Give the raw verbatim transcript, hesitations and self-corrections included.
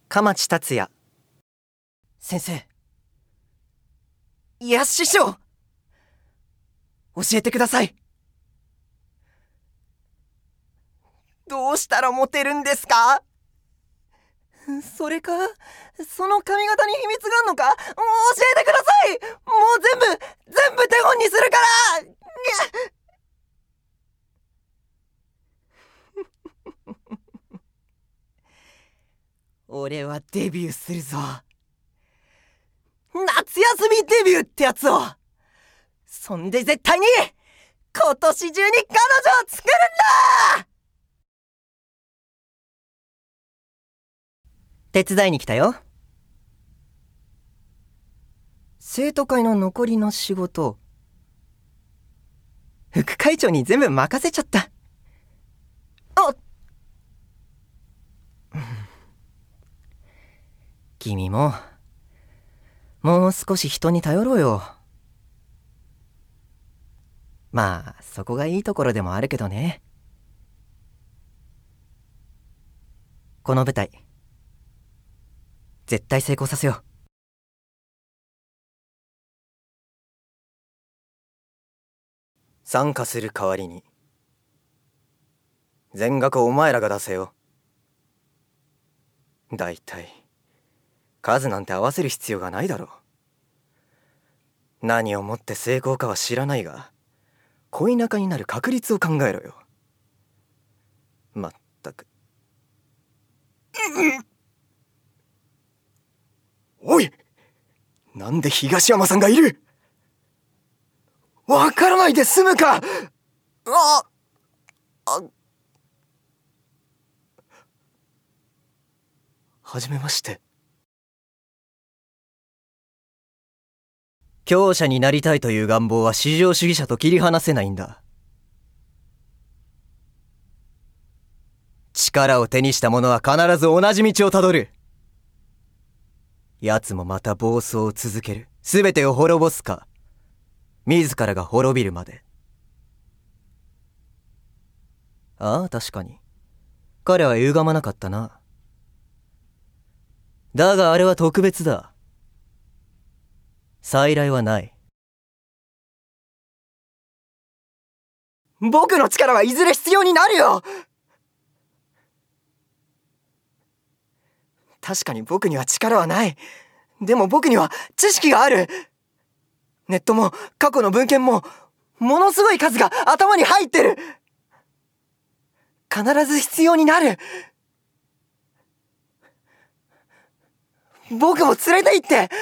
蒲地達也。 先生。いや師匠、教えてください。どうしたらモテるんですか？それか、その髪型に秘密があるのか、もう教えてください。もう全部全部手本にするから。俺はデビューするぞ。夏休みデビューってやつを。そんで絶対に今年中に彼女を作るんだ。 手伝いに来たよ。 生徒会の残りの仕事、 副会長に全部任せちゃった。 あ君ももう少し人に頼ろうよ。まあそこがいいところでもあるけどね。この舞台絶対成功させよう。参加する代わりに全額お前らが出せよ。だいたい数なんて合わせる必要がないだろう。何をもって成功かは知らないが、恋仲になる確率を考えろよ。まったく。おい、なんで東山さんがいる？わからないで済むか。ああはじめまして。強者になりたいという願望は至上主義者と切り離せないんだ。力を手にした者は必ず同じ道をたどる。奴もまた暴走を続ける。すべてを滅ぼすか、自らが滅びるまで。ああ、確かに彼は歪まなかったな。だがあれは特別だ。再来はない。 僕の力はいずれ必要になるよ。確かに僕には力はない。でも僕には知識がある。ネットも過去の文献もものすごい数が頭に入ってる。必ず必要になる。僕も連れて行って。